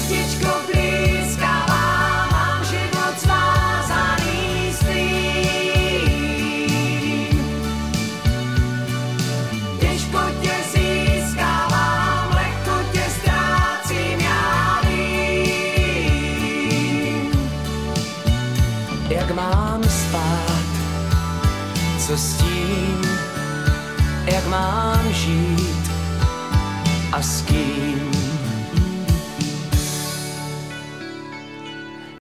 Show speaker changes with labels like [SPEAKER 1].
[SPEAKER 1] světičko blízkává, mám život svázaný s tvým. Těžko tě získávám, lehko tě ztrácím, já vím. Jak mám spát, co s tím, jak mám žít a s kým.